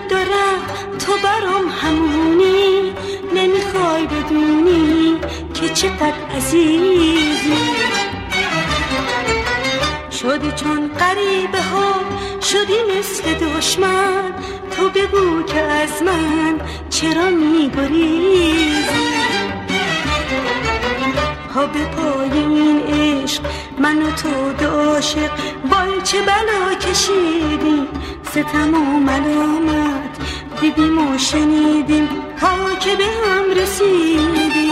دارم تو برام همونی، نمیخوای بدونی که چقدر عزیزی. شدی چون غریبه ها شدی مثل دشمن، تو بگو که از من چرا میگریزی. پا به پای این عشق من و تو دو عاشق با چه بلا کشیدیم، ستم و ملامت دیدیم و شنیدیم تا که به هم رسیدیم.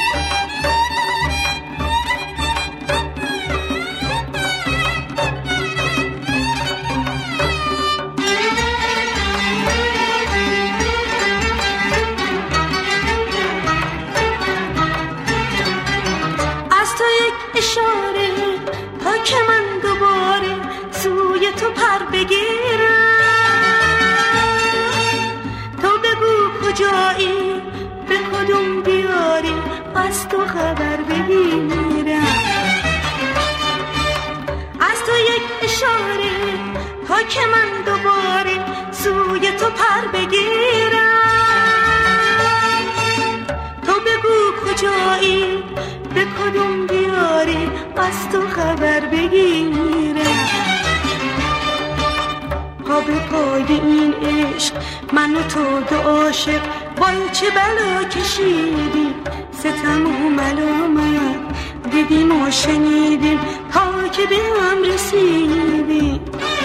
اشاره تا که من دوباره سوی تو پر بگیرم، تو بگو کجایی به کدوم بیاری از تو خبر بگیرم. از تو یک اشاره تا که من دوباره سوی تو پر بگیرم، تو بگو کجایی به کدوم بیاری از تو خبر بگیرم. پا به پای این عشق من و تو دو عاشق با چه بلا کشیدیم، ستم و ملامت دیدیم و شنیدیم تا که به هم رسیدیم.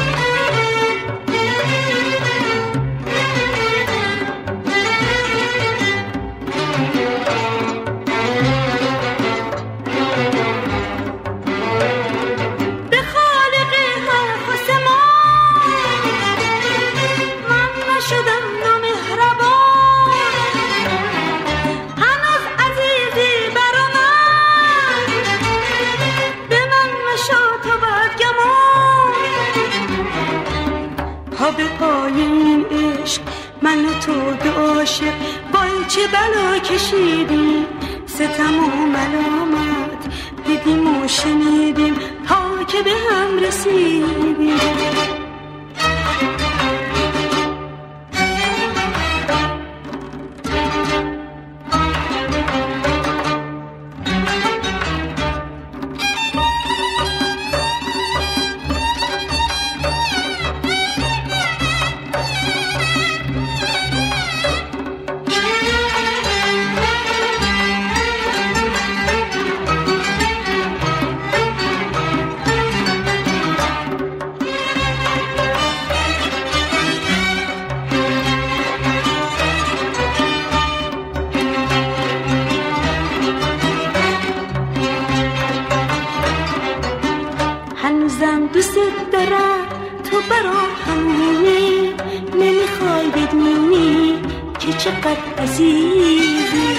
پا به پای این عشق من و تو دو عاشق با چه بلا کشیدیم، ستم و ملامت دیدیم و شنیدیم تا که به هم رسیدیم. هنوزم دوست دارم تو برام همونی، نمیخوای بدونی که چقدر عزیزی.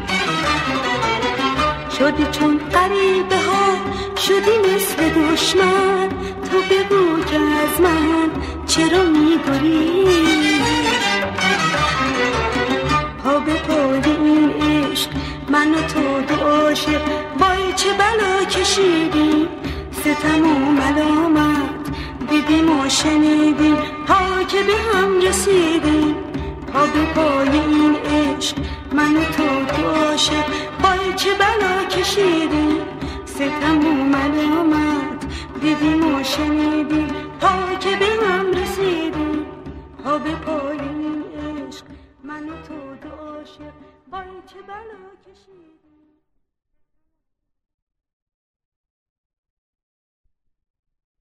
شدی چون غریبه ها شدی مثل دشمن، تو بگو که از من چرا میگریزی. پا به پای این عشق من و تو دو عاشق با چه بلا کشیدیم، ستم و ملامت دیدیم و شنیدیم تا که به هم رسیدیم. پا به پای این عشق من و تو دو عاشق با چه بلا کشیدیم، ستم و ملامت دیدیم و شنیدیم تا که به هم رسیدیم. پا به پای این عشق من و تو دو عاشق با چه بلا کشیدیم.